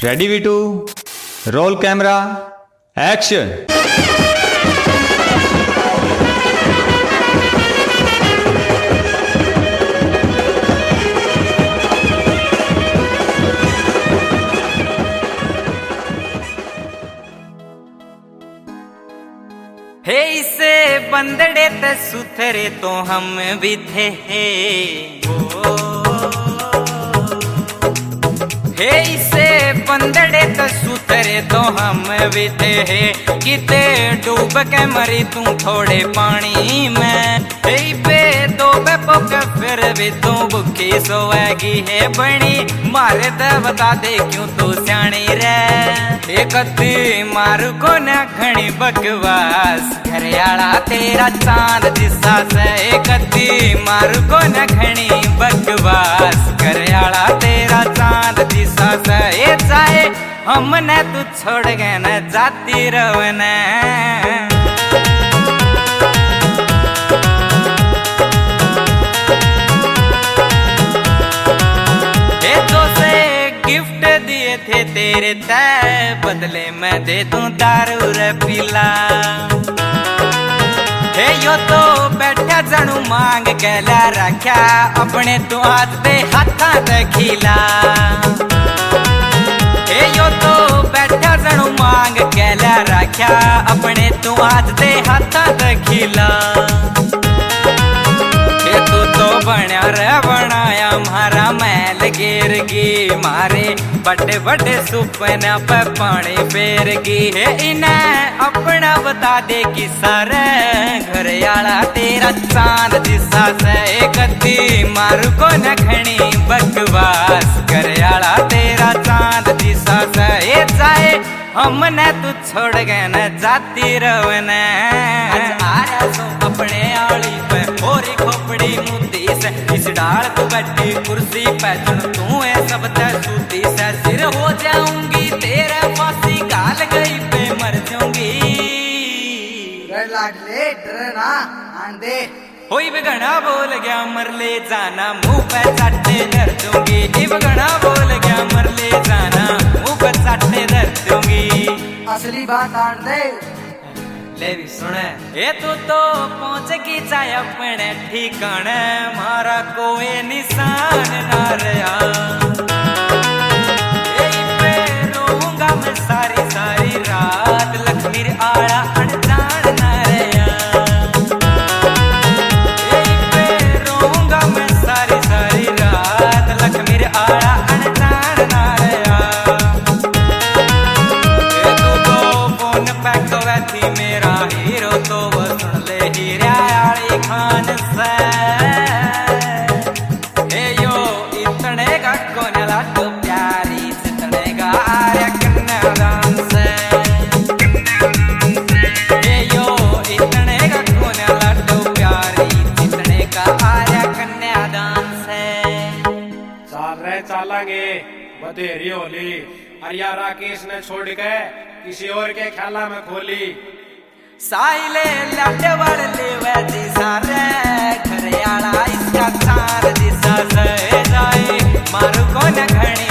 Ready वीटू, roll camera, action. हे इसे बंदड़े ते सुथरे तो हम भी थे हे इसे बंदड़े ते सुथरे तो हम भी थे किते डूब के मरी तू थोड़े पानी में हे पे दो बेपोक फिर भी तू भुखी सोएगी है बनी मारे ते बता दे क्यों तू स्याणी रे हे कत्ती मारू को न घणी बकवास घरियाला तेरा चांद दिसा से कत्ती मारू को न घणी बकवास घरियाला तेरा चांद दिसा से ये चाहे हमने तू छोड़ गए न जाती रवने थे तेरे तय बदले मैं दे दूं दारू रे पीला हे यो तो बैठा जणू मांग गला रखा अपने तू हाथ दे हाथा ते खिला हे यो तो बैठा जणू मांग गला रखा अपने तू हाथ दे हाथा ते खिला तू तो बना रे बनाया मारा महल गिरगी मारे बड़े बड़े सुपने पे पानी फेरगी है इन्हें अपना बता दे कि सारे घरियाला तेरा चांद दिसा से कत्ती मारू को न घणी बकवास घरियाला तेरा चांद दिसा से चाहे हमने तू छोड़ गए न जाती रवने अपने आली पे होरी खोपड़ी मुद्दी से इस डाल को बैठी कुर्सी पे तू है सब सूती से सिर हो जाऊंगी तेरे फांसी गाल गई पे मर जाऊंगी लाडले डरना आंदे होई बिगड़ा बोल गया मर ले जाना मुंह पे चाटे धर दूंगी बिगड़ा बोल गया मर ले जाना मुंह पे चाटे धर दूंगी असली बात आंदे ले भी सुने ये तू तो पहुंच की चाहे अपने ठिकाने मारा कोई निशान ना रहा पे रोऊंगा मैं सारी सारी रात लक्ष्मी आड़ा अनजान ना रहा पे रोऊंगा मैं सारी सारी रात लक्ष्मी आड़ा अनजान ना रहा तू तो फोन पे कवे थी मेरा हीरो तो वो सुन ले हीरा आली खान से हे यो इतने का कोने लाडो प्यारी जितने का आर्या कन्यादान से हे यो इतने का कोने लाडो प्यारी जितने का आर्या कन्यादान से चाल रहे चालेंगे बतेरी होली अरिया राकेश ने छोड़ के किसी और के ख्याला में खोली साइले लाडे वाले लेवे दिशा रे घरियाला इसका चार दिशा से जाए मारू को न घणी